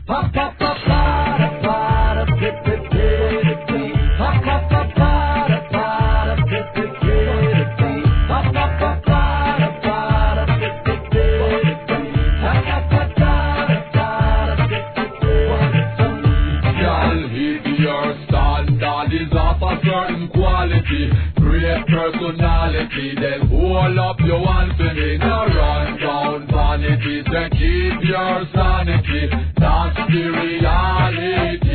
Great personality, then hold up your one thing. No run down vanity, then keep your sanity. That's the reality.